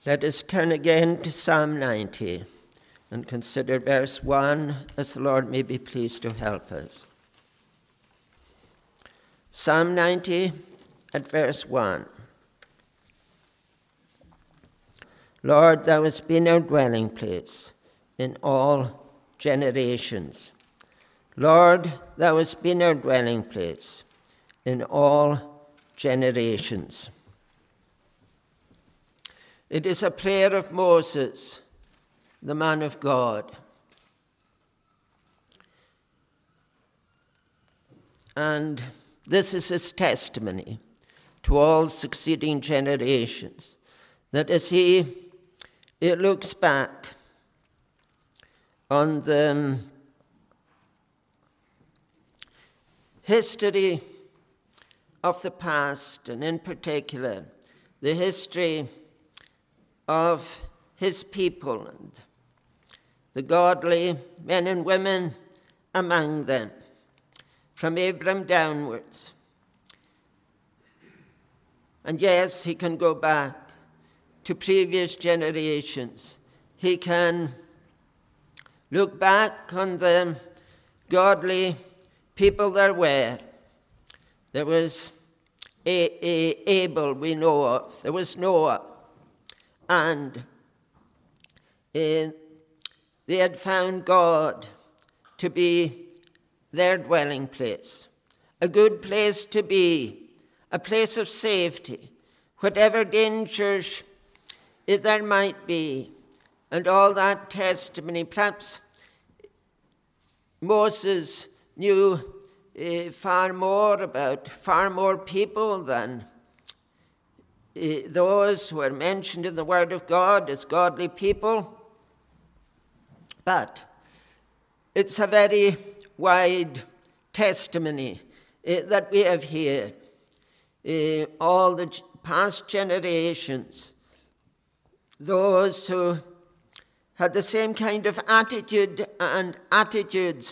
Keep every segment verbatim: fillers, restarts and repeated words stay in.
Let us turn again to Psalm ninety and consider verse one as the Lord may be pleased to help us. Psalm ninety at verse one. Lord, thou hast been our dwelling place in all generations. Lord, thou hast been our dwelling place in all generations. It is a prayer of Moses, the man of God. And this is his testimony to all succeeding generations, that as he, he looks back on the history of the past, and in particular, the history of his people and the godly men and women among them, from Abram downwards. And yes, he can go back to previous generations. He can look back on the godly people there were. There was a- a- Abel, we know of. There was Noah. And uh, they had found God to be their dwelling place, a good place to be, a place of safety, whatever dangers there might be. And all that testimony, perhaps Moses knew uh, far more about far more people than uh, those who are mentioned in the Word of God as godly people. But it's a very wide testimony uh, that we have here. Uh, all the past generations, those who had the same kind of attitude and attitudes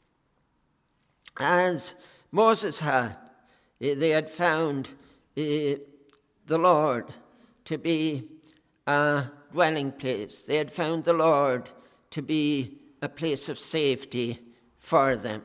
as Moses had. They had found uh, the Lord to be a dwelling place. They had found the Lord to be a place of safety for them.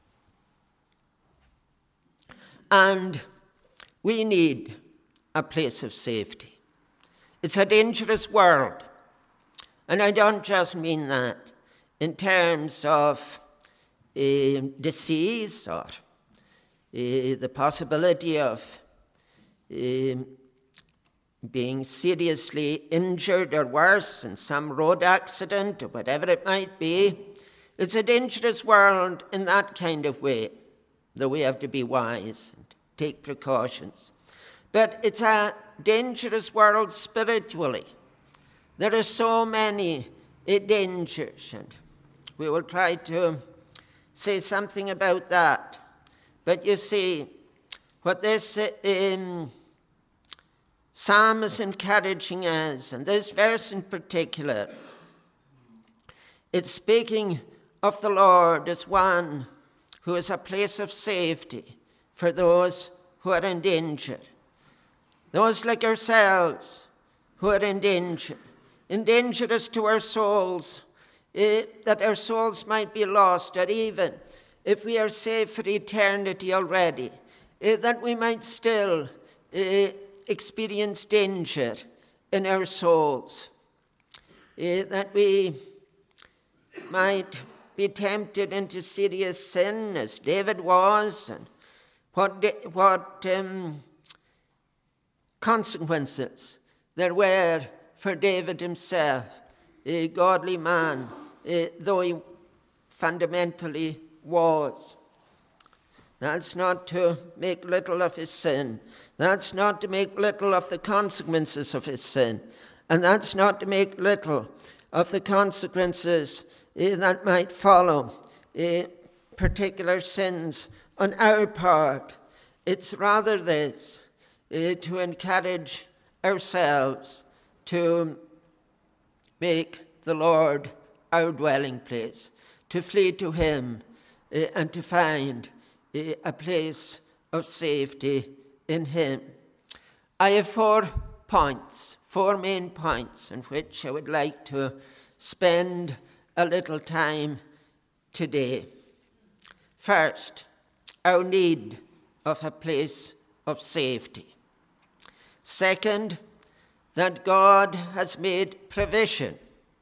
And we need a place of safety. It's a dangerous world. And I don't just mean that in terms of uh, disease or uh, the possibility of uh, being seriously injured or worse in some road accident or whatever it might be. It's a dangerous world in that kind of way, though we have to be wise and take precautions. But it's a dangerous world spiritually. There are so many uh, dangers, and we will try to say something about that. But you see, what this uh, um, psalm is encouraging us, and this verse in particular, it's speaking of the Lord as one who is a place of safety for those who are in danger. Those like ourselves who are in danger, in danger as to our souls, uh, that our souls might be lost, or even if we are saved for eternity already, uh, that we might still uh, experience danger in our souls, uh, that we might be tempted into serious sin as David was, and what, what um, consequences there were for David himself, a godly man, uh, though he fundamentally was. That's not to make little of his sin. That's not to make little of the consequences of his sin. And that's not to make little of the consequences uh, that might follow uh, particular sins on our part. It's rather this, uh, to encourage ourselves to make the Lord our dwelling place, to flee to him uh, and to find uh, a place of safety in him. I have four points four main points on which I would like to spend a little time today. First, our need of a place of safety. Second, that God has made provision.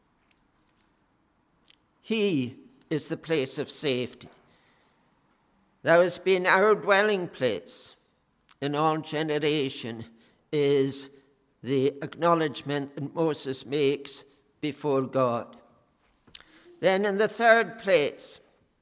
He is the place of safety. Thou hast been our dwelling place in all generation, is the acknowledgement that Moses makes before God. Then in the third place,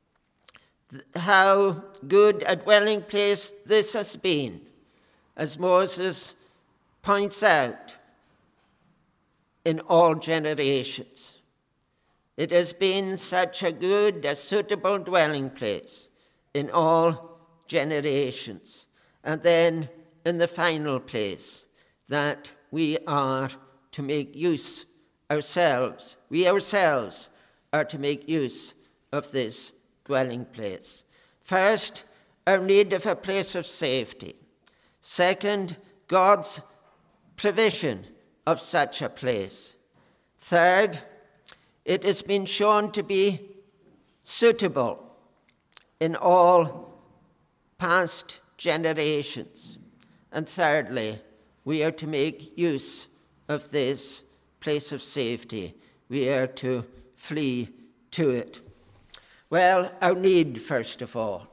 how good a dwelling place this has been, as Moses points out, in all generations. It has been such a good, a suitable dwelling place in all generations. And then in the final place, that we are to make use ourselves, we ourselves are to make use of this dwelling place. First, our need of a place of safety. Second, God's provision of such a place. Third, it has been shown to be suitable in all past generations. And thirdly, we are to make use of this place of safety. We are to flee to it. Well, our need, first of all.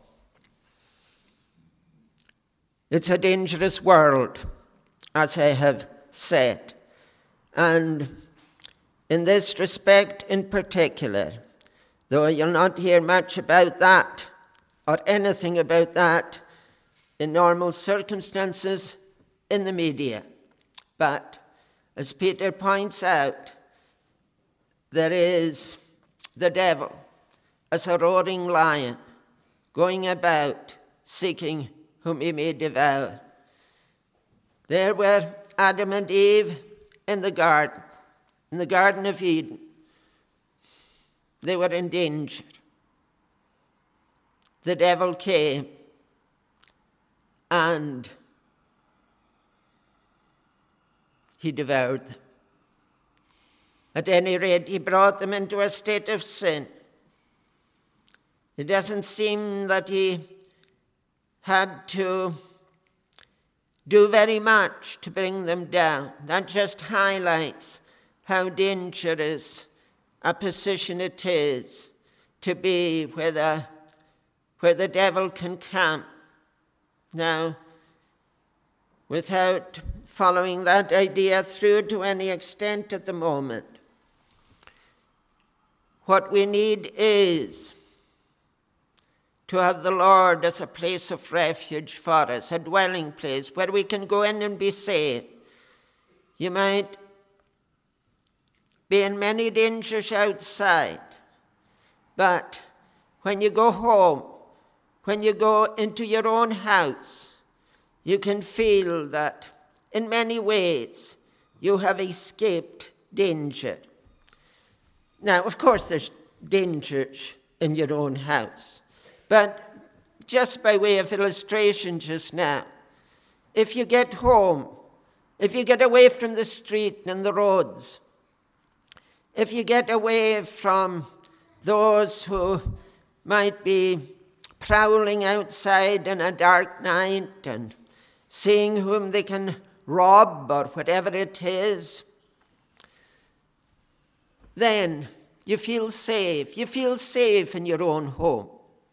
It's a dangerous world, as I have said. And in this respect in particular, though you'll not hear much about that or anything about that in normal circumstances in the media. But as Peter points out, there is the devil as a roaring lion going about seeking whom he may devour. There were Adam and Eve in the garden, in the Garden of Eden. They were in danger. The devil came and he devoured them. At any rate, he brought them into a state of sin. It doesn't seem that he had to do very much to bring them down. That just highlights how dangerous a position it is to be where the, where the devil can come. Now, without following that idea through to any extent at the moment, what we need is to have the Lord as a place of refuge for us, a dwelling place where we can go in and be safe. You might be in many dangers outside, but when you go home, when you go into your own house, you can feel that in many ways you have escaped danger. Now, of course, there's dangers in your own house. But just by way of illustration just now, if you get home, if you get away from the street and the roads, if you get away from those who might be prowling outside in a dark night and seeing whom they can rob or whatever it is, then you feel safe. You feel safe in your own home.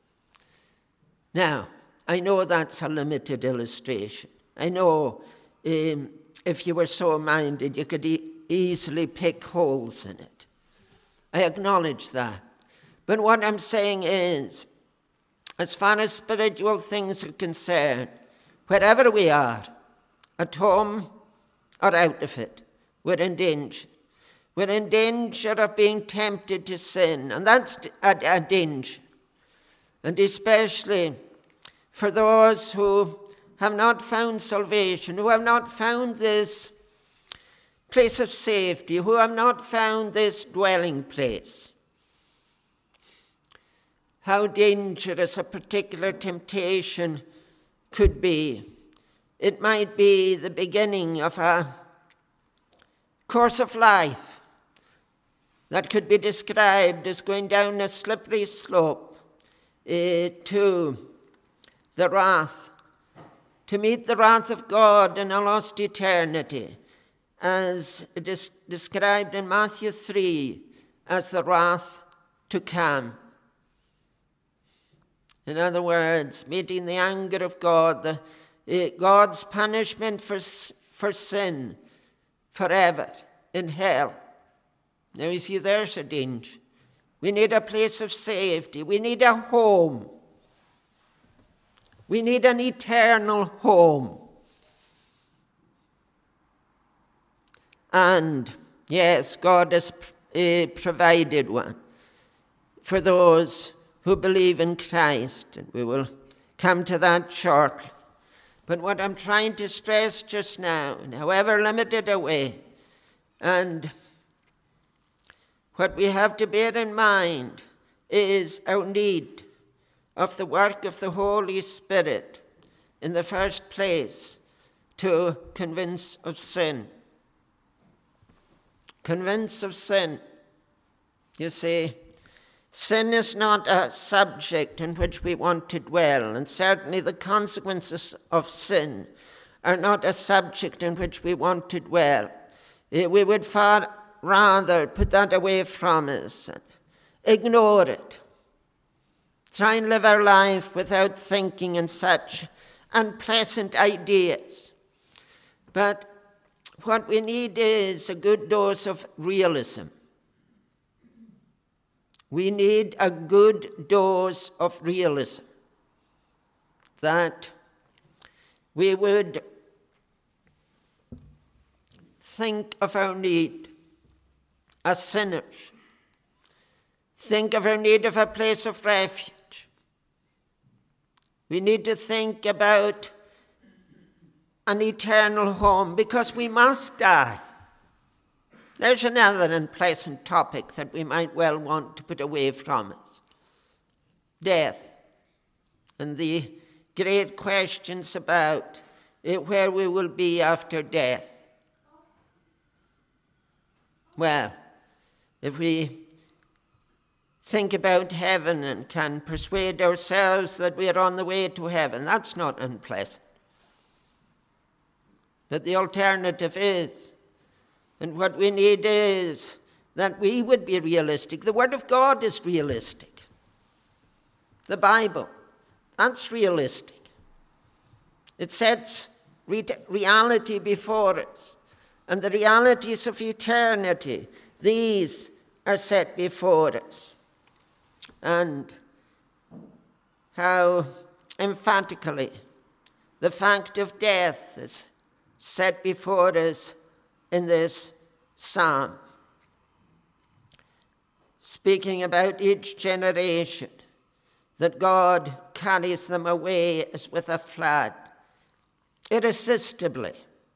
Now, I know that's a limited illustration. I know um, if you were so minded, you could e- easily pick holes in it. I acknowledge that. But what I'm saying is, as far as spiritual things are concerned, wherever we are, at home or out of it, we're in danger. We're in danger of being tempted to sin, and that's a, a danger. And especially for those who have not found salvation, who have not found this place of safety, who have not found this dwelling place. How dangerous a particular temptation could be. It might be the beginning of a, course of life that could be described as going down a slippery slope uh, to the wrath, to meet the wrath of God in a lost eternity, as it is described in Matthew three as the wrath to come. In other words, meeting the anger of God, the, uh, God's punishment for, for sin forever in hell. Now you see, there's a danger. We need a place of safety. We need a home. We need an eternal home. And yes, God has uh, provided one for those who believe in Christ, and we will come to that shortly. But what I'm trying to stress just now, in however limited a way, and what we have to bear in mind is our need of the work of the Holy Spirit in the first place to convince of sin. Convince of sin. You see, sin is not a subject in which we want to dwell, and certainly the consequences of sin are not a subject in which we want to dwell. We would far rather put that away from us and ignore it. Try and live our life without thinking in such unpleasant ideas. But what we need is a good dose of realism. We need a good dose of realism, that we would think of our need as sinners, think of our need of a place of refuge. We need to think about an eternal home, because we must die. There's another unpleasant topic that we might well want to put away from us. Death, and the great questions about where we will be after death. Well, if we think about heaven and can persuade ourselves that we are on the way to heaven, that's not unpleasant. But the alternative is, and what we need is that we would be realistic. The Word of God is realistic. The Bible, that's realistic. It sets re- reality before us. And the realities of eternity, these are set before us. And how emphatically the fact of death is set before us in this psalm. Speaking about each generation, that God carries them away as with a flood, irresistibly.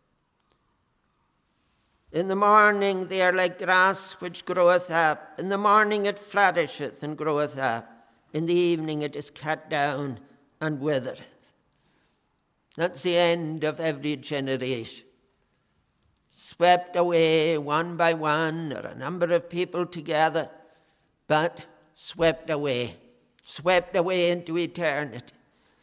In the morning they are like grass which groweth up. In the morning it flourisheth and groweth up. In the evening it is cut down and withereth. That's the end of every generation. Swept away one by one, or a number of people together, but swept away. Swept away into eternity.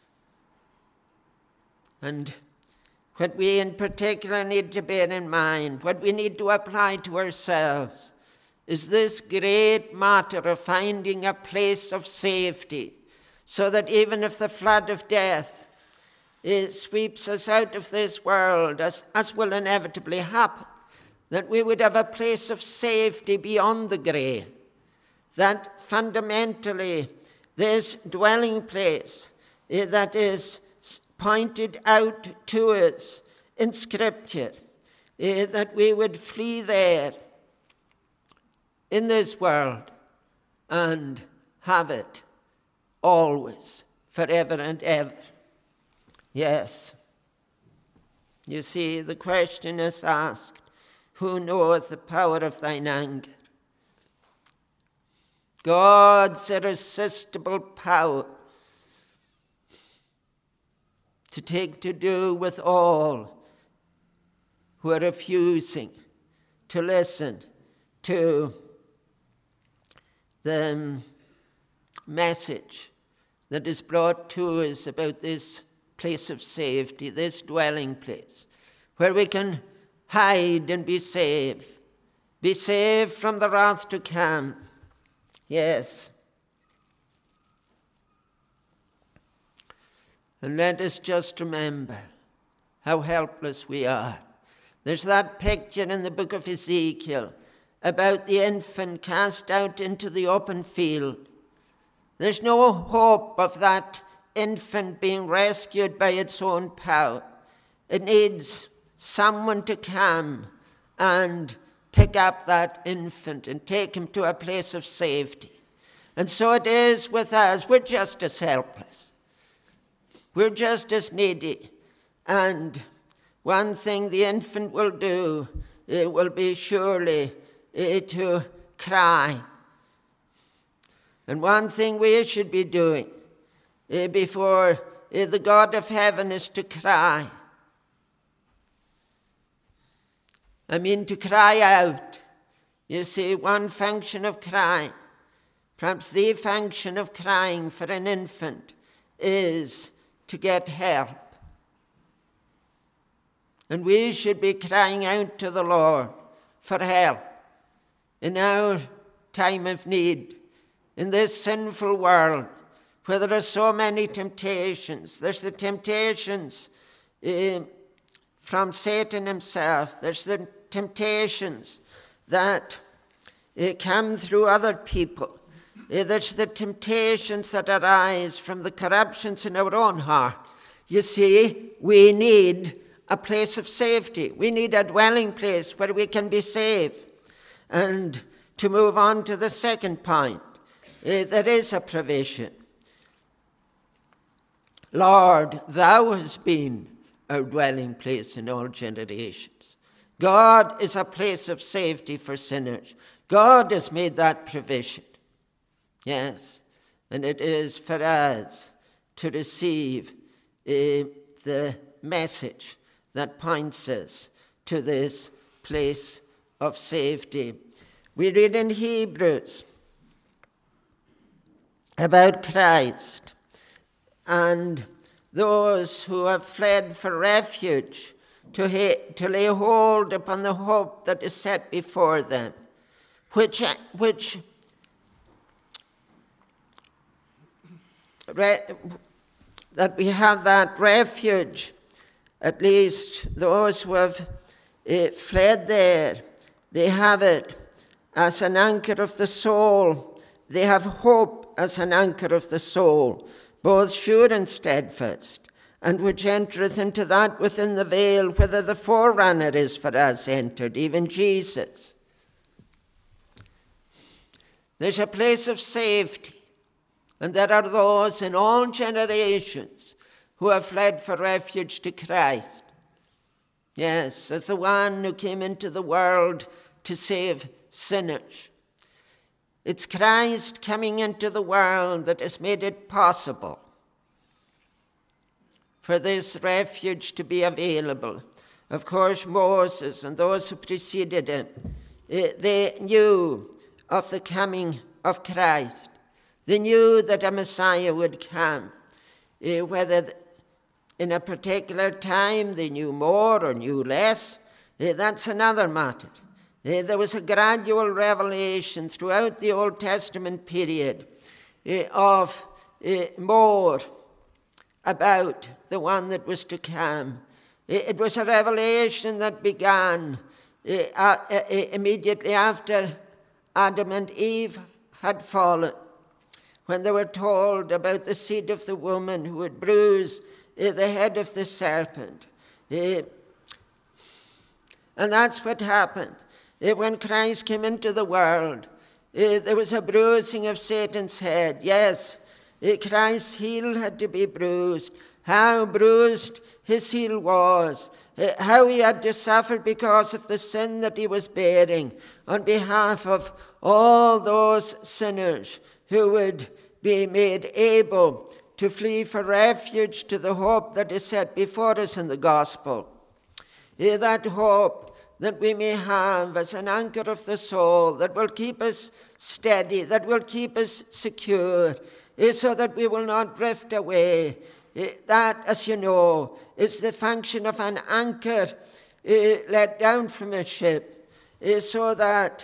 And what we in particular need to bear in mind, what we need to apply to ourselves, is this great matter of finding a place of safety, so that even if the flood of death it sweeps us out of this world, as, as will inevitably happen, that we would have a place of safety beyond the grave, that fundamentally this dwelling place eh, that is pointed out to us in Scripture, eh, that we would flee there in this world and have it always, forever and ever. Yes. You see, the question is asked, who knoweth the power of thine anger? God's irresistible power to take to do with all who are refusing to listen to the message that is brought to us about this place of safety, this dwelling place, where we can hide and be saved, be saved from the wrath to come. Yes. And let us just remember how helpless we are. There's that picture in the book of Ezekiel about the infant cast out into the open field. There's no hope of that infant being rescued by its own power. It needs someone to come and pick up that infant and take him to a place of safety. And so it is with us. We're just as helpless. We're just as needy. And one thing the infant will do, it will be surely uh, to cry. And one thing we should be doing uh, before uh, the God of heaven is to cry. I mean to cry out. You see, one function of crying, perhaps the function of crying for an infant, is to get help. And we should be crying out to the Lord for help in our time of need, in this sinful world where there are so many temptations. There's the temptations uh, from Satan himself. There's the temptations that uh, come through other people. Uh, there's the temptations that arise from the corruptions in our own heart. You see, we need a place of safety. We need a dwelling place where we can be saved. And to move on to the second point, uh, there is a provision. Lord, thou hast been our dwelling place in all generations. God is a place of safety for sinners. God has made that provision. Yes, and it is for us to receive uh, the message that points us to this place of safety. We read in Hebrews about Christ and those who have fled for refuge to, ha- to lay hold upon the hope that is set before them, which, which re- that we have that refuge. At least those who have uh, fled there, they have it as an anchor of the soul. They have hope as an anchor of the soul, both sure and steadfast, and which entereth into that within the veil, whither the forerunner is for us entered, even Jesus. There's a place of safety, and there are those in all generations who have fled for refuge to Christ. Yes, as the one who came into the world to save sinners. It's Christ coming into the world that has made it possible for this refuge to be available. Of course, Moses and those who preceded him, they knew of the coming of Christ. They knew that a Messiah would come, whether in a particular time they knew more or knew less, that's another matter. There was a gradual revelation throughout the Old Testament period of more about the one that was to come. It was a revelation that began immediately after Adam and Eve had fallen, when they were told about the seed of the woman who would bruise the head of the serpent. And that's what happened. When Christ came into the world, there was a bruising of Satan's head. Yes, Christ's heel had to be bruised. How bruised his heel was. How he had to suffer because of the sin that he was bearing on behalf of all those sinners who would be made able to flee for refuge to the hope that is set before us in the gospel. That hope that we may have as an anchor of the soul that will keep us steady, that will keep us secure, so that we will not drift away. That, as you know, is the function of an anchor let down from a ship, so that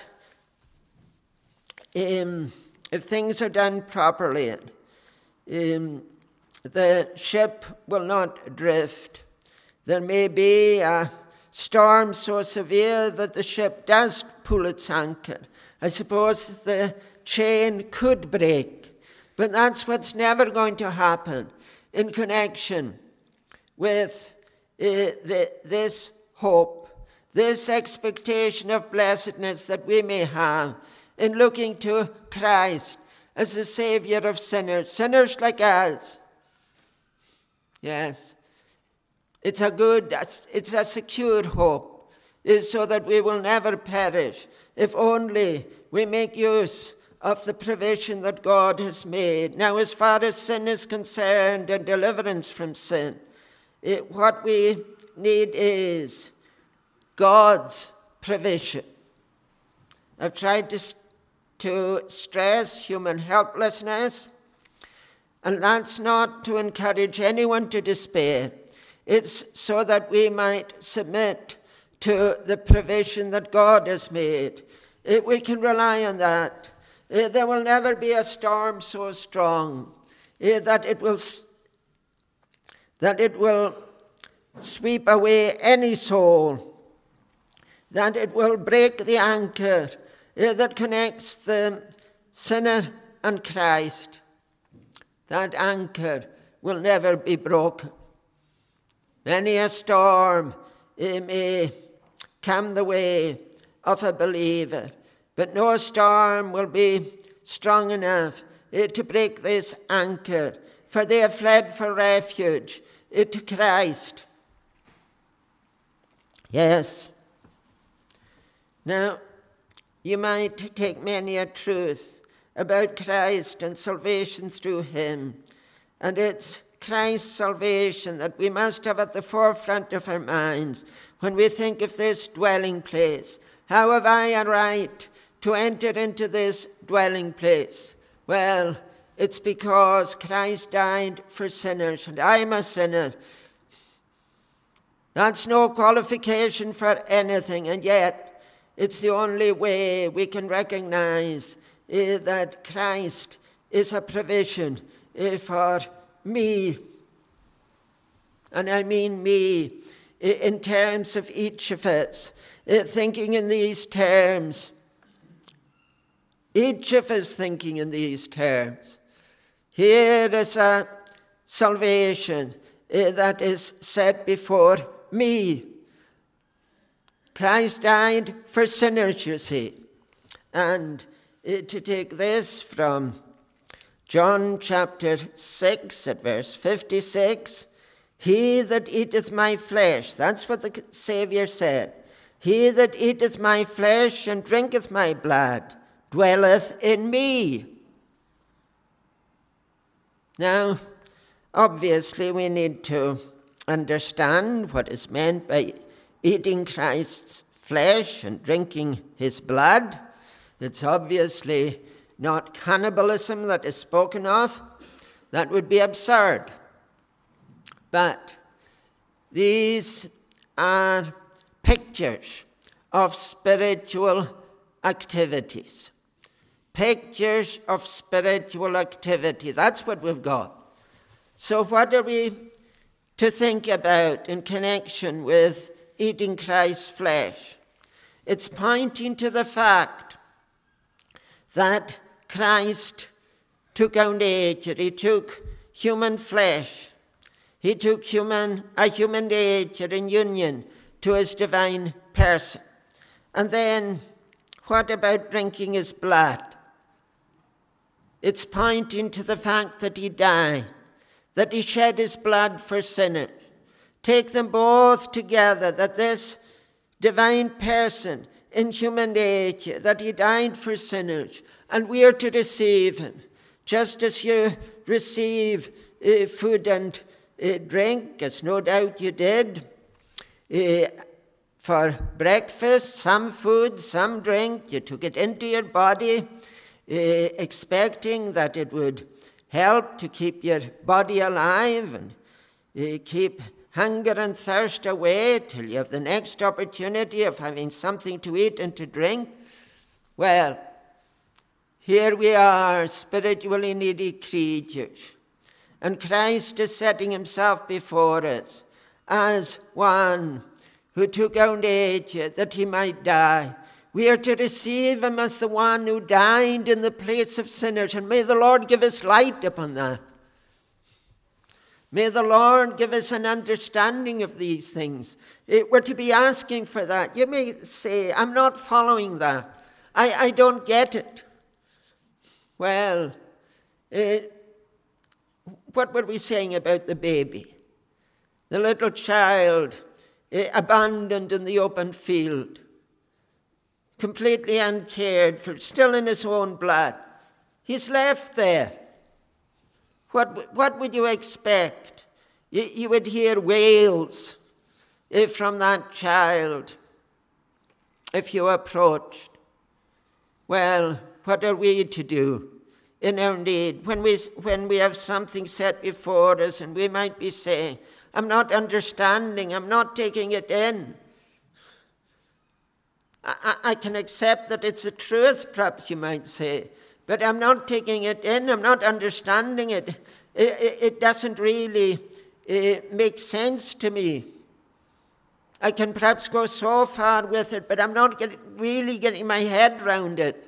um, if things are done properly, um, the ship will not drift. There may be a storm so severe that the ship does pull its anchor. I suppose the chain could break, but that's what's never going to happen in connection with uh, the, this hope, this expectation of blessedness that we may have in looking to Christ as the Savior of sinners, sinners like us. Yes. It's a good, it's a secure hope, so that we will never perish if only we make use of the provision that God has made. Now, as far as sin is concerned and deliverance from sin, it, what we need is God's provision. I've tried to, to stress human helplessness, and that's not to encourage anyone to despair. It's so that we might submit to the provision that God has made. If we can rely on that, there will never be a storm so strong that it will that it will sweep away any soul, that it will break the anchor that connects the sinner and Christ. That anchor will never be broken. Many a storm may come the way of a believer, but no storm will be strong enough to break this anchor, for they have fled for refuge to Christ. Yes. Now, you might take many a truth about Christ and salvation through him, and it's Christ's salvation that we must have at the forefront of our minds when we think of this dwelling place. How have I a right to enter into this dwelling place? Well, it's because Christ died for sinners, and I'm a sinner. That's no qualification for anything, and yet it's the only way we can recognize uh, that Christ is a provision uh, for me. And I mean me in terms of each of us, thinking in these terms. Each of us thinking in these terms. Here is a salvation that is set before me. Christ died for sinners, you see. And to take this from John chapter six at verse fifty-six, he that eateth my flesh, that's what the Saviour said, he that eateth my flesh and drinketh my blood dwelleth in me. Now, obviously we need to understand what is meant by eating Christ's flesh and drinking his blood. It's obviously not cannibalism that is spoken of. That would be absurd. But these are pictures of spiritual activities. Pictures of spiritual activity. That's what we've got. So what are we to think about in connection with eating Christ's flesh? It's pointing to the fact that Christ took our nature. He took human flesh. He took human a human nature in union to his divine person. And then, what about drinking his blood? It's pointing to the fact that he died, that he shed his blood for sinners. Take them both together, that this divine person in human nature, that he died for sinners, and we are to receive him, just as you receive uh, food and uh, drink, as no doubt you did, uh, for breakfast, some food, some drink. You took it into your body, uh, expecting that it would help to keep your body alive and uh, keep hunger and thirst away till you have the next opportunity of having something to eat and to drink. Well, here we are, spiritually needy creatures, and Christ is setting himself before us as one who took our nature that he might die. We are to receive him as the one who died in the place of sinners, and may the Lord give us light upon that. May the Lord give us an understanding of these things. It, we're to be asking for that. You may say, I'm not following that. I, I don't get it. Well, it, what were we saying about the baby? The little child uh, abandoned in the open field, completely uncared for, still in his own blood. He's left there. What, what would you expect? You, you would hear wails uh, from that child if you approached. Well, what are we to do in our need when we, when we have something set before us and we might be saying, I'm not understanding, I'm not taking it in. I, I can accept that it's a truth, perhaps you might say, but I'm not taking it in, I'm not understanding it. It, it, it doesn't really uh, make sense to me. I can perhaps go so far with it, but I'm not get, really getting my head around it.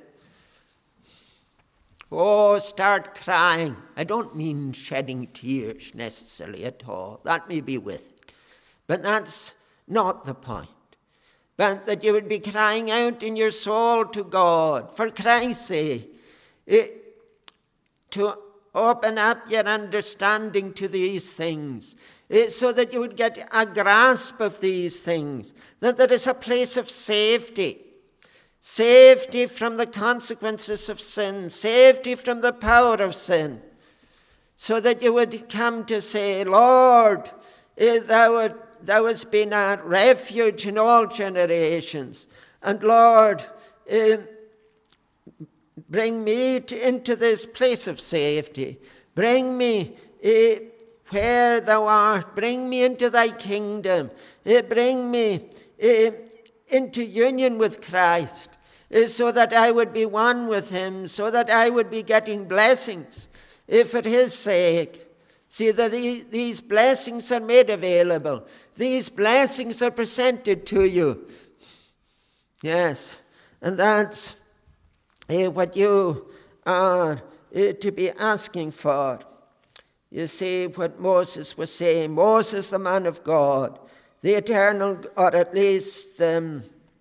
Oh, start crying. I don't mean shedding tears necessarily at all. That may be with it. But that's not the point. But that you would be crying out in your soul to God, for Christ's sake, it, to open up your understanding to these things, it, so that you would get a grasp of these things, that there is a place of safety. Safety from the consequences of sin, safety from the power of sin, so that you would come to say, Lord, thou, thou hast been a refuge in all generations, and Lord, uh, bring me to, into this place of safety. Bring me uh, where thou art. Bring me into thy kingdom. Uh, bring me uh, into union with Christ, uh, so that I would be one with him, so that I would be getting blessings, if for his sake. See that these blessings are made available. These blessings are presented to you. Yes, and that's uh, what you are uh, to be asking for. You see what Moses was saying. Moses, the man of God, the eternal, or at least um,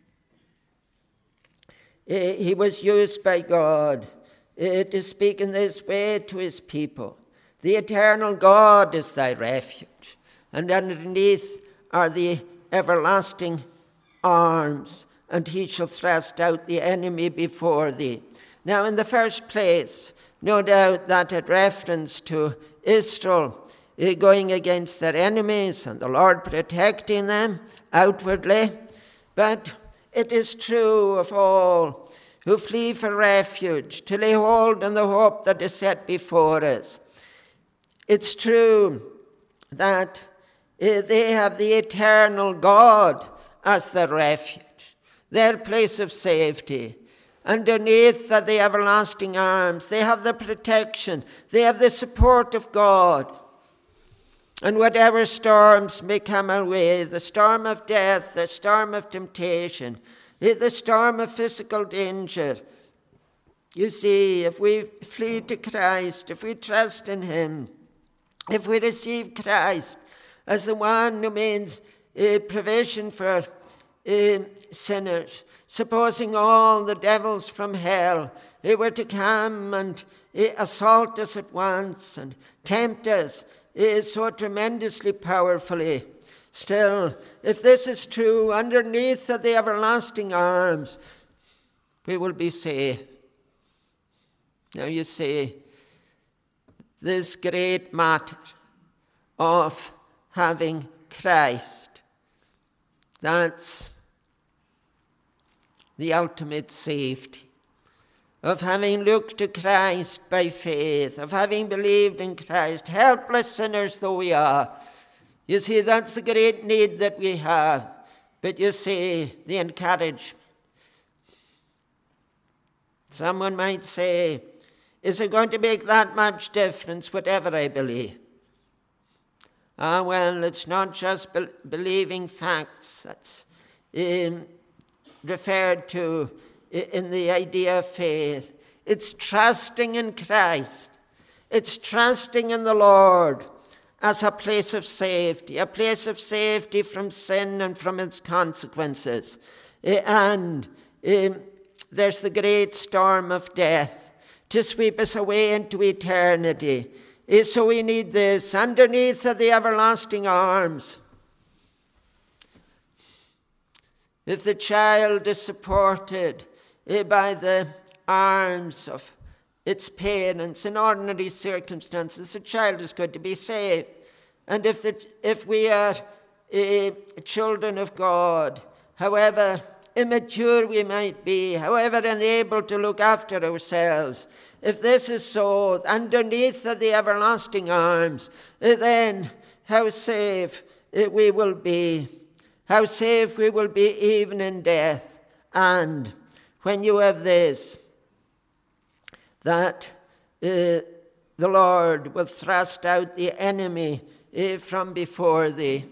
he was used by God uh, to speak in this way to his people. The eternal God is thy refuge, and underneath are the everlasting arms, and he shall thrust out the enemy before thee. Now, in the first place, no doubt that had reference to Israel uh, going against their enemies and the Lord protecting them outwardly. But it is true of all who flee for refuge, to lay hold on the hope that is set before us. It's true that uh, they have the eternal God as their refuge, their place of safety. Underneath are the everlasting arms. They have the protection. They have the support of God. And whatever storms may come our way, the storm of death, the storm of temptation, the storm of physical danger, you see, if we flee to Christ, if we trust in him, if we receive Christ as the one who means a provision for uh, sinners, supposing all the devils from hell they were to come and uh, assault us at once and tempt us uh, so tremendously powerfully, still, if this is true, underneath of the everlasting arms, we will be safe. Now you see, this great matter of having Christ, that's the ultimate safety, of having looked to Christ by faith, of having believed in Christ, helpless sinners though we are. You see, that's the great need that we have. But you see, the encouragement. Someone might say, is it going to make that much difference, whatever I believe? Ah, well, it's not just be- believing facts that's um, referred to in the idea of faith. It's trusting in Christ. It's trusting in the Lord as a place of safety, a place of safety from sin and from its consequences. And um, there's the great storm of death to sweep us away into eternity. So we need this underneath of the everlasting arms. If the child is supported by the arms of its parents in ordinary circumstances, the child is going to be saved. And if the, if we are uh, children of God, however immature we might be, however unable to look after ourselves, if this is so, underneath of the everlasting arms, uh, then how safe uh, we will be. How safe we will be even in death. And when you have this, that uh, the Lord will thrust out the enemy uh, from before thee.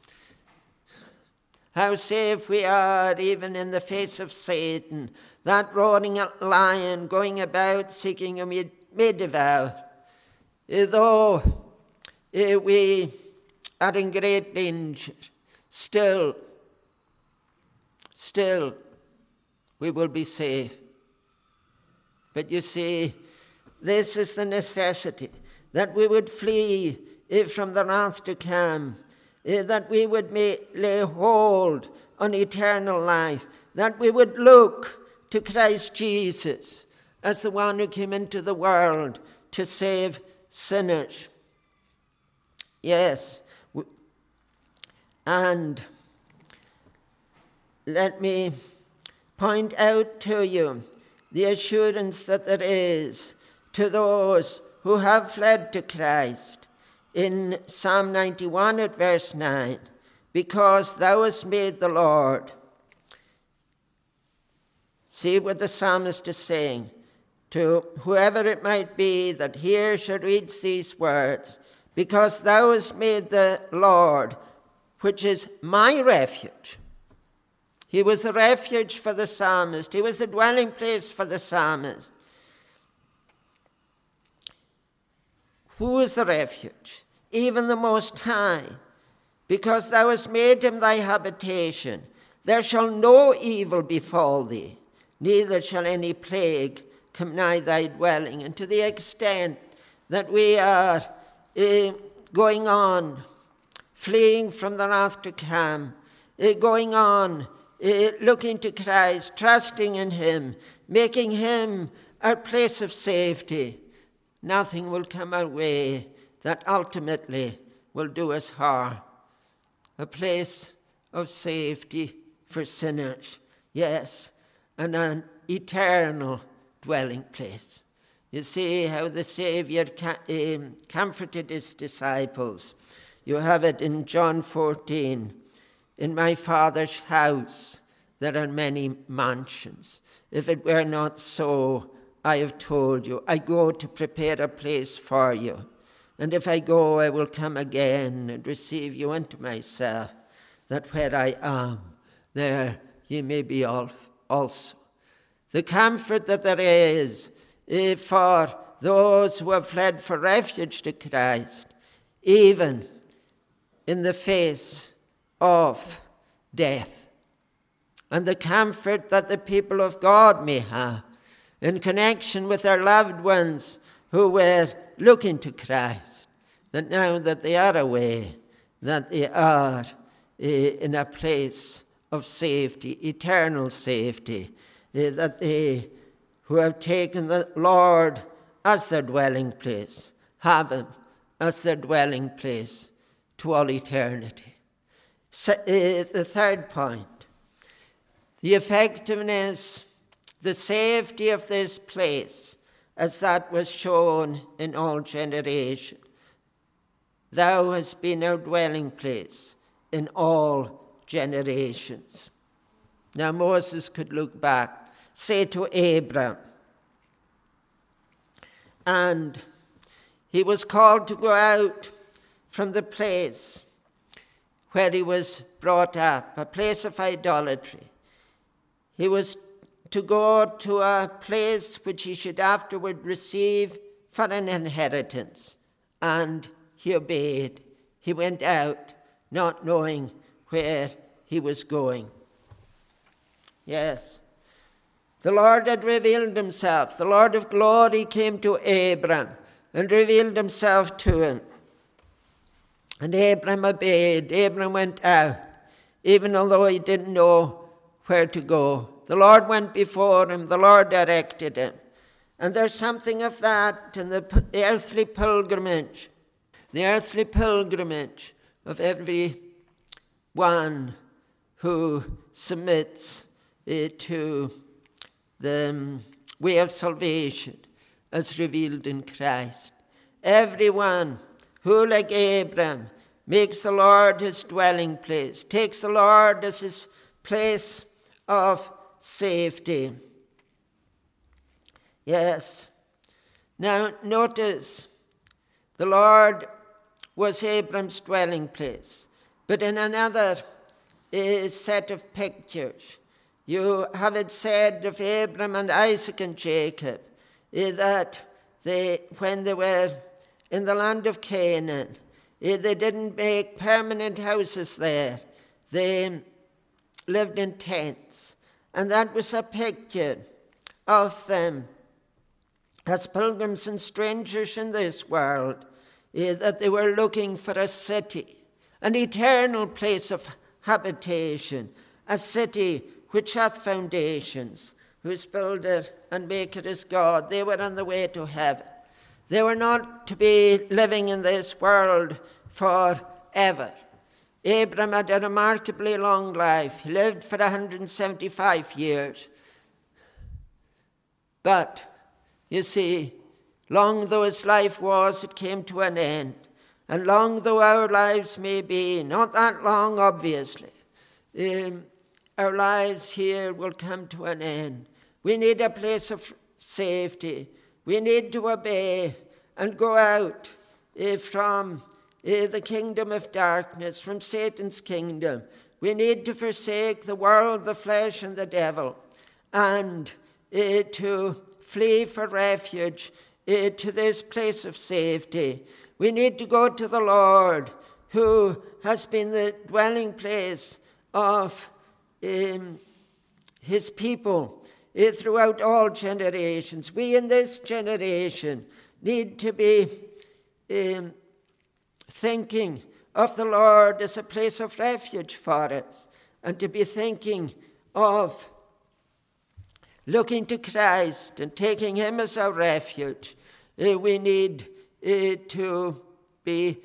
How safe we are even in the face of Satan, that roaring lion going about seeking whom he may devour. Uh, though uh, we are in great danger, still, still we will be safe. But you see, this is the necessity, that we would flee from the wrath to come, that we would may lay hold on eternal life, that we would look to Christ Jesus as the one who came into the world to save sinners. Yes, and let me point out to you the assurance that there is to those who have fled to Christ. In Psalm ninety-one at verse nine, because thou hast made the Lord. See what the psalmist is saying to whoever it might be that hears or reads these words. Because thou hast made the Lord, which is my refuge. He was a refuge for the psalmist. He was a dwelling place for the psalmist. Who is the refuge? Even the Most High. Because thou hast made him thy habitation. There shall no evil befall thee, neither shall any plague come nigh thy dwelling. And to the extent that we are uh, going on, fleeing from the wrath to come, uh, going on, uh, looking to Christ, trusting in him, making him our place of safety, nothing will come our way that ultimately will do us harm. A place of safety for sinners, yes, and an eternal dwelling place. You see how the Savior um, comforted his disciples. You have it in John fourteen. In my Father's house there are many mansions. If it were not so, I have told you, I go to prepare a place for you. And if I go, I will come again and receive you unto myself, that where I am, there ye may be also. The comfort that there is eh, for those who have fled for refuge to Christ, even in the face of death, and the comfort that the people of God may have in connection with their loved ones who were looking to Christ, that now that they are away, that they are uh, in a place of safety, eternal safety, uh, that they who have taken the Lord as their dwelling place have him as their dwelling place to all eternity. So, uh, the third point, the effectiveness, the safety of this place, as that was shown in all generations. Thou hast been our dwelling place in all generations. Now Moses could look back, say to Abram, and he was called to go out from the place where he was brought up, a place of idolatry. He was to go to a place which he should afterward receive for an inheritance. And he obeyed. He went out, not knowing where he was going. Yes, the Lord had revealed himself. The Lord of glory came to Abram and revealed himself to him. And Abram obeyed. Abram went out, even although he didn't know where to go. The Lord went before him. The Lord directed him. And there's something of that in the earthly pilgrimage, the earthly pilgrimage of every one who submits uh, to the um, way of salvation as revealed in Christ. Everyone who, like Abram, makes the Lord his dwelling place, takes the Lord as his place of safety. Yes. Now notice, the Lord was Abram's dwelling place. But in another uh, set of pictures, you have it said of Abram and Isaac and Jacob uh, that they, when they were in the land of Canaan, uh, they didn't make permanent houses there. They lived in tents. And that was a picture of them as pilgrims and strangers in this world, uh, that they were looking for a city, an eternal place of habitation, a city which hath foundations, whose builder and maker is God. They were on the way to heaven. They were not to be living in this world forever. Abram had a remarkably long life. He lived for one hundred seventy-five years. But, you see, long though his life was, it came to an end. And long though our lives may be, not that long, obviously, um, our lives here will come to an end. We need a place of safety. We need to obey and go out uh, from uh, the kingdom of darkness, from Satan's kingdom. We need to forsake the world, the flesh, and the devil, and uh, to flee for refuge uh, to this place of safety. We need to go to the Lord, who has been the dwelling place of um, his people uh, throughout all generations. We in this generation need to be um, thinking of the Lord as a place of refuge for us, and to be thinking of looking to Christ and taking him as our refuge. Uh, we need uh, to be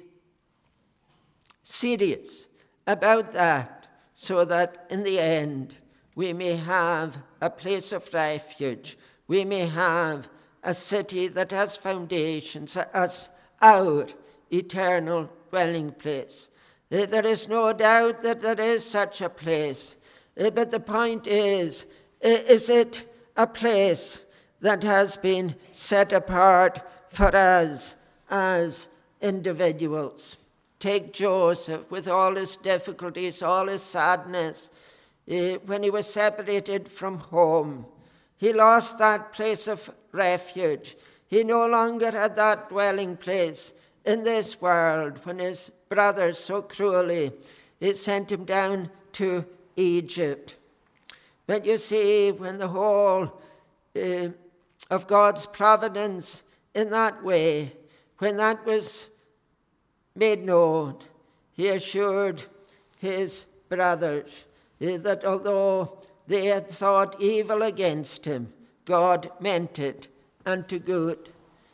serious about that, so that in the end we may have a place of refuge. We may have a city that has foundations as our eternal dwelling place. Uh, there is no doubt that there is such a place. Uh, but the point is, uh, is it a place that has been set apart for us as individuals? Take Joseph with all his difficulties, all his sadness. Uh, when he was separated from home, he lost that place of refuge. He no longer had that dwelling place in this world when his brothers so cruelly uh, sent him down to Egypt. But you see, when the whole uh, of God's providence in that way, when that was made known, he assured his brothers uh, that although they had thought evil against him, God meant it unto good.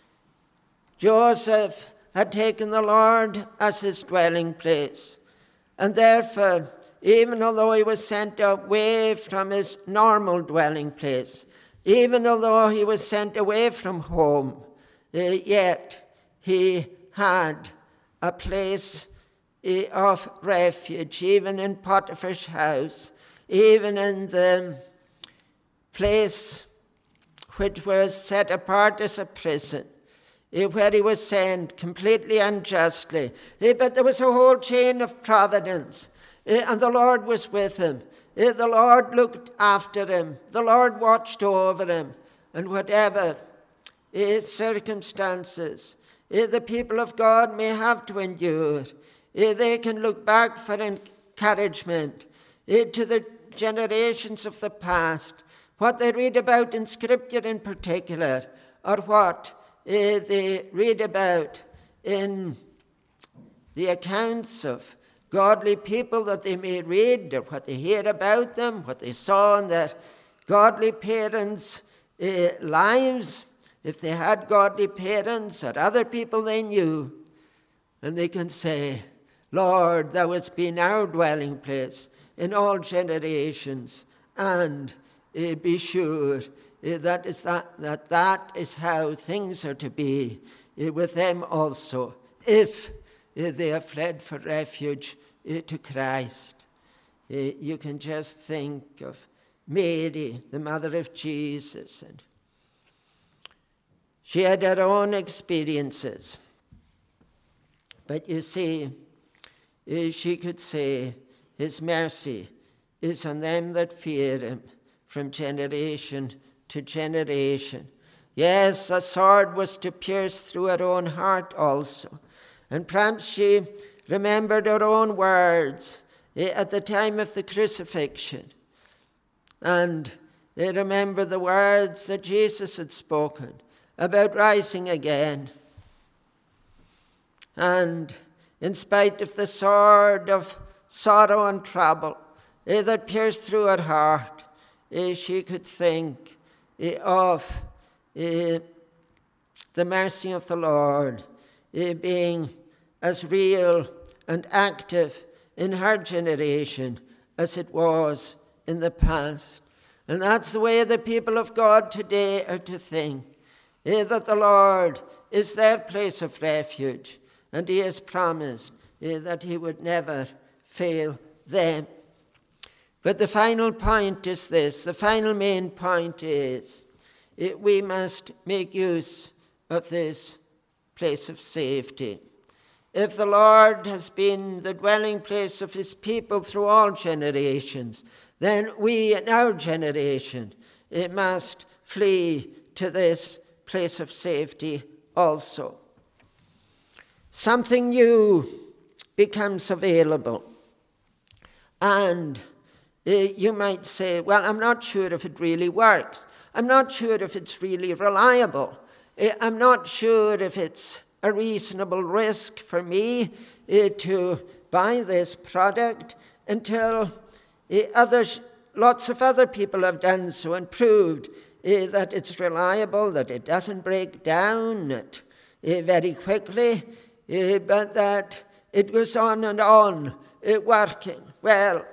Joseph had taken the Lord as his dwelling place, and therefore even although he was sent away from his normal dwelling place, even although he was sent away from home, uh, yet he had a place uh, of refuge, even in Potiphar's house, even in the place which was set apart as a prison, uh, where he was sent completely unjustly. Uh, but there was a whole chain of providence, uh, and the Lord was with him. Uh, the Lord looked after him. The Lord watched over him. And whatever uh, circumstances uh, the people of God may have to endure, uh, they can look back for encouragement uh, to the generations of the past, what they read about in Scripture in particular, or what uh, they read about in the accounts of godly people that they may read, or what they hear about them, what they saw in their godly parents' uh, lives, if they had godly parents or other people they knew. And they can say, Lord, thou hast been our dwelling place in all generations, and uh, be sure uh, that, is that, that that is how things are to be uh, with them also, if uh, they have fled for refuge uh, to Christ. Uh, you can just think of Mary, the mother of Jesus, and she had her own experiences. But you see, uh, she could say, his mercy is on them that fear him from generation to generation. Yes, a sword was to pierce through her own heart also. And perhaps she remembered her own words uh, at the time of the crucifixion. And they remember the words that Jesus had spoken about rising again. And in spite of the sword of sorrow and trouble uh, that pierced through her heart, uh, she could think uh, of uh, the mercy of the Lord uh, being as real and active in her generation as it was in the past. And that's the way the people of God today are to think, uh, that the Lord is their place of refuge, and he has promised uh, that he would never fail them. But the final point is this, the final main point is uh, we must make use of this place of safety. If the Lord has been the dwelling place of his people through all generations, then we in our generation uh, must flee to this place of safety also. Something new becomes available. And uh, you might say, well, I'm not sure if it really works. I'm not sure if it's really reliable. Uh, I'm not sure if it's a reasonable risk for me uh, to buy this product until uh, others, lots of other people have done so and proved uh, that it's reliable, that it doesn't break down it, uh, very quickly, uh, but that it goes on and on uh, working. Well,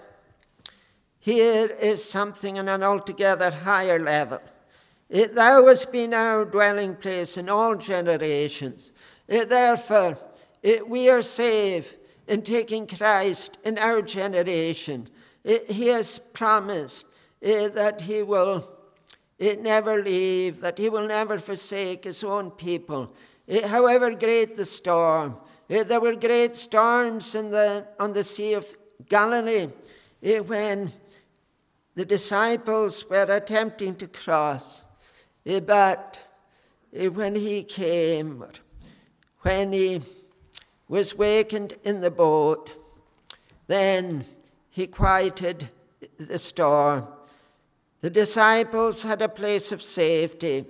here is something on an altogether higher level. Uh, thou hast been our dwelling place in all generations. Uh, therefore, uh, we are safe in taking Christ in our generation. Uh, he has promised uh, that he will uh, never leave, that he will never forsake his own people. Uh, however great the storm, uh, there were great storms in the, on the Sea of Galilee uh, when the disciples were attempting to cross. Uh, but uh, when he came, when he was wakened in the boat, then he quieted the storm. The disciples had a place of safety.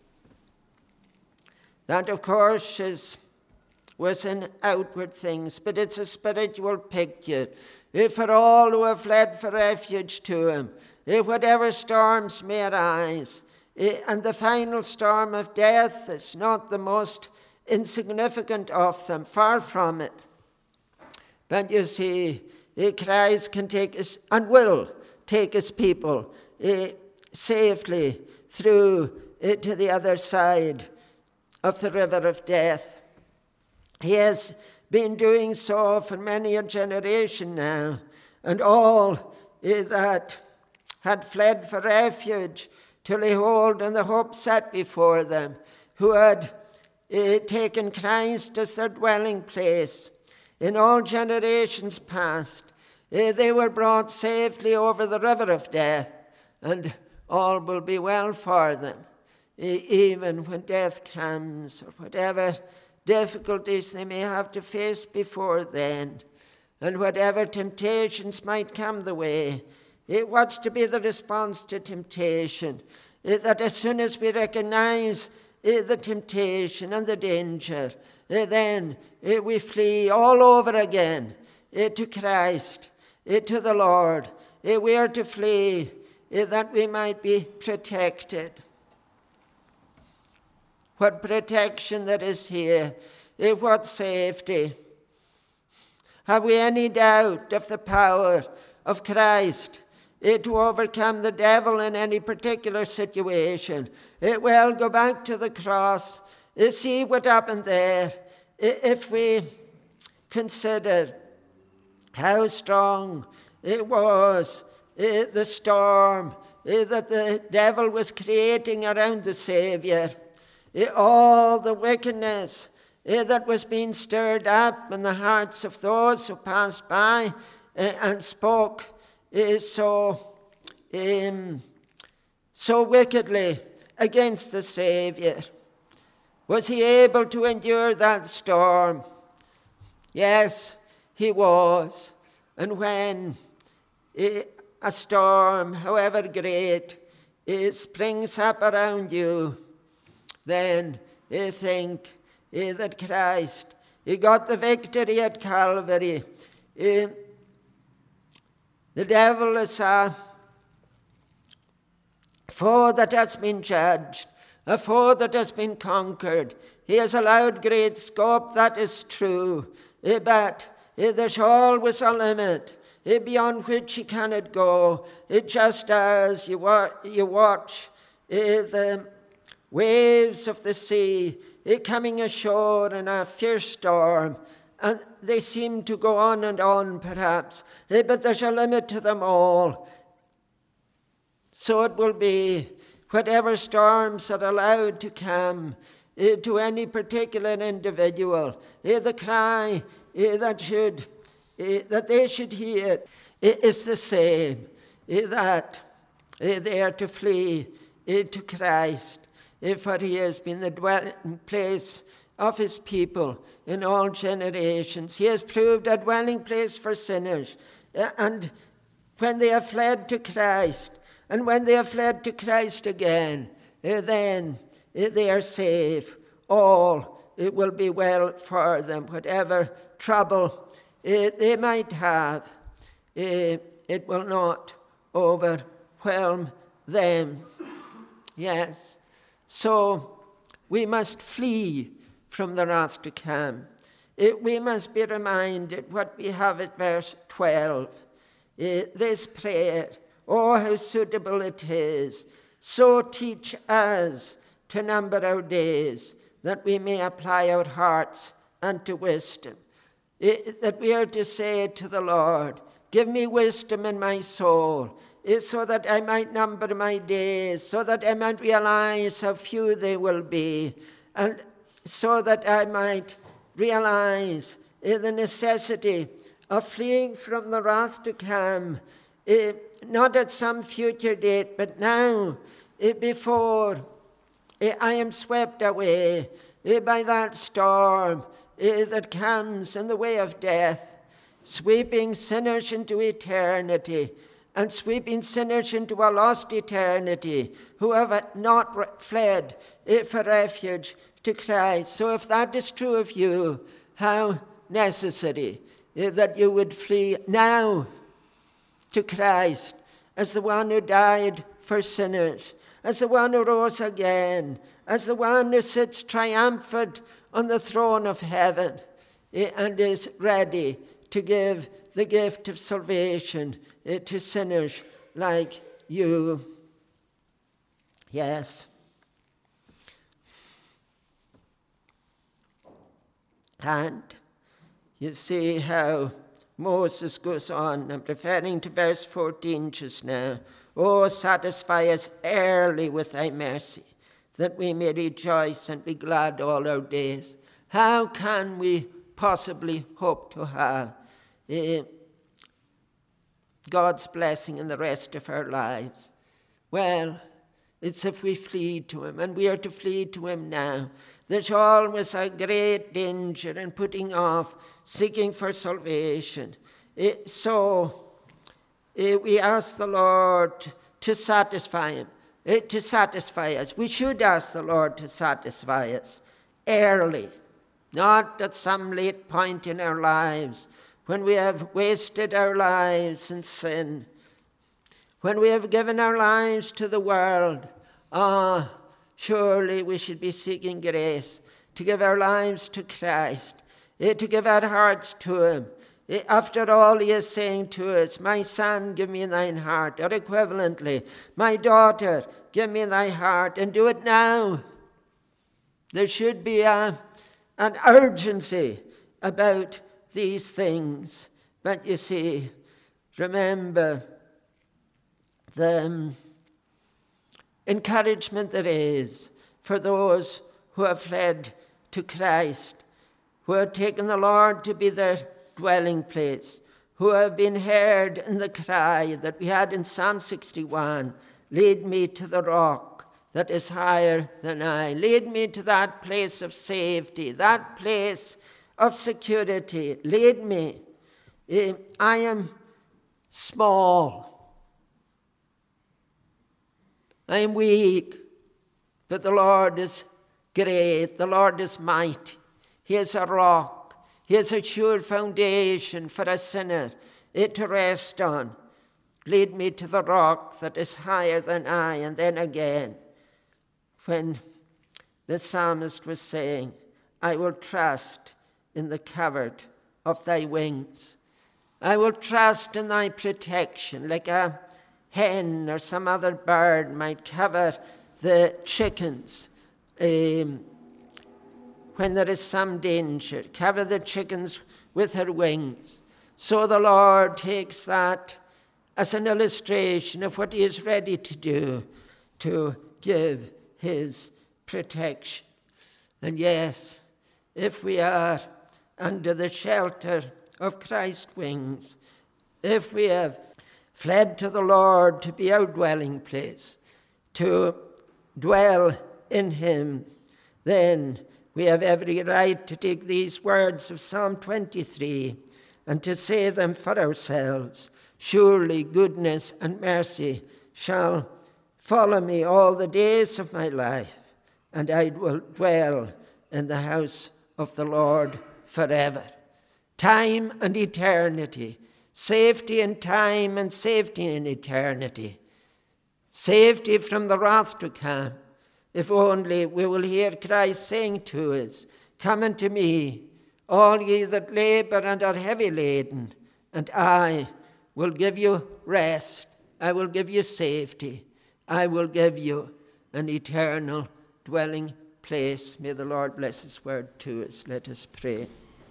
That, of course, is, was in outward things, but it's a spiritual picture. If for all who have fled for refuge to him, if whatever storms may arise, and the final storm of death is not the most insignificant of them, far from it. But you see, uh, Christ can take us and will take his people uh, safely through uh, to the other side of the river of death. He has been doing so for many a generation now, and all uh, that had fled for refuge to lay hold on the hope set before them, who had uh, taken Christ as their dwelling place in all generations past. Uh, they were brought safely over the river of death, and all will be well for them, uh, even when death comes, or whatever difficulties they may have to face before then, and whatever temptations might come the way. It what's to be the response to temptation? It, that as soon as we recognize it, the temptation and the danger, it, then it, we flee all over again it, to Christ, it, to the Lord. It, we are to flee it, that we might be protected. What protection there is here, it, what safety. Have we any doubt of the power of Christ It to overcome the devil in any particular situation? It will go back to the cross. It, see what happened there. It, if we consider how strong it was, it, the storm it, that the devil was creating around the Savior, it, all the wickedness it, that was being stirred up in the hearts of those who passed by it, and spoke is so um, so wickedly against the Savior. Was he able to endure that storm? Yes, he was. And when it, a storm, however great, it springs up around you, then you think eh, that Christ, he got the victory at Calvary. Eh, The devil is a foe that has been judged, a foe that has been conquered. He has allowed great scope, that is true, but there's always a limit beyond which he cannot go. Just as you watch the waves of the sea coming ashore in a fierce storm, and they seem to go on and on, perhaps, but there's a limit to them all. So it will be, whatever storms are allowed to come to any particular individual, the cry that should, that they should hear is the same, that they are to flee to Christ, for he has been the dwelling place of his people in all generations. He has proved a dwelling place for sinners. And when they have fled to Christ, and when they have fled to Christ again, then they are safe. All it will be well for them. Whatever trouble they might have, it will not overwhelm them. Yes. So we must flee from the wrath to come. It, we must be reminded what we have at verse twelve. It, this prayer, oh, how suitable it is. So teach us to number our days, that we may apply our hearts unto wisdom. It, that we are to say to the Lord, give me wisdom in my soul, it, so that I might number my days, so that I might realize how few they will be, and so that I might realize uh, the necessity of fleeing from the wrath to come, uh, not at some future date, but now, uh, before uh, I am swept away uh, by that storm uh, that comes in the way of death, sweeping sinners into eternity, and sweeping sinners into a lost eternity, who have not fled uh, for refuge to Christ. So if that is true of you, how necessary that you would flee now to Christ as the one who died for sinners, as the one who rose again, as the one who sits triumphant on the throne of heaven and is ready to give the gift of salvation uh, to sinners like you. Yes. And you see how Moses goes on. I'm referring to verse fourteen just now. Oh, satisfy us early with thy mercy, that we may rejoice and be glad all our days. How can we possibly hope to have uh, God's blessing in the rest of our lives? Well, it's if we flee to him, and we are to flee to him now. There's always a great danger in putting off seeking for salvation. It, so it, we ask the Lord to satisfy him, it, to satisfy us. We should ask the Lord to satisfy us early, not at some late point in our lives when we have wasted our lives in sin, when we have given our lives to the world. Ah, surely we should be seeking grace to give our lives to Christ, eh, to give our hearts to him. Eh, after all, he is saying to us, my son, give me thine heart, or equivalently, my daughter, give me thy heart, and do it now. There should be a, an urgency about these things. But you see, remember the encouragement there is for those who have fled to Christ, who have taken the Lord to be their dwelling place, who have been heard in the cry that we had in Psalm sixty-one, lead me to the rock that is higher than I. Lead me to that place of safety, that place of security. Lead me. I am small. I am weak, but the Lord is great. The Lord is mighty. He is a rock. He is a sure foundation for a sinner to rest on. Lead me to the rock that is higher than I. And then again, when the psalmist was saying, I will trust in the covert of thy wings. I will trust in thy protection, like a hen or some other bird might cover the chickens um, when there is some danger, cover the chickens with her wings. So the Lord takes that as an illustration of what he is ready to do to give his protection. And yes, if we are under the shelter of Christ's wings, if we have fled to the Lord to be our dwelling place, to dwell in him, then we have every right to take these words of Psalm twenty-three and to say them for ourselves. Surely goodness and mercy shall follow me all the days of my life, and I will dwell in the house of the Lord forever. Time and eternity. Safety in time and safety in eternity. Safety from the wrath to come. If only we will hear Christ saying to us, come unto me, all ye that labor and are heavy laden, and I will give you rest. I will give you safety. I will give you an eternal dwelling place. May the Lord bless his word to us. Let us pray.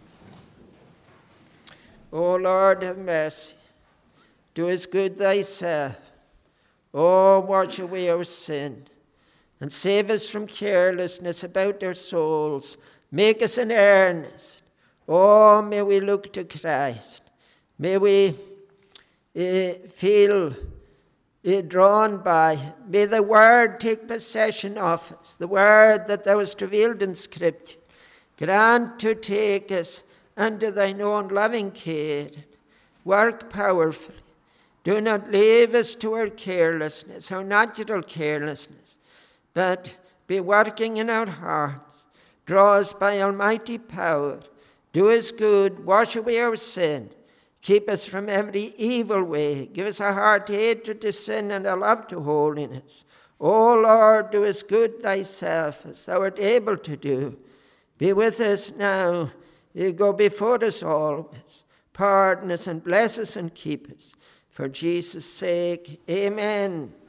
O Lord, have mercy. Do us good thyself. Oh, wash away our sin and save us from carelessness about our souls. Make us in earnest. Oh, may we look to Christ. May we uh, feel uh, drawn by. May the word take possession of us, the word that thou hast revealed in Scripture. Grant to take us under thine own loving care. Work powerfully. Do not leave us to our carelessness, our natural carelessness, but be working in our hearts. Draw us by almighty power. Do us good. Wash away our sin. Keep us from every evil way. Give us a heart hatred to sin and a love to holiness. O Lord, do us good thyself, as thou art able to do. Be with us now. You go before us always. pardon us and bless us and keep us. For Jesus' sake, amen.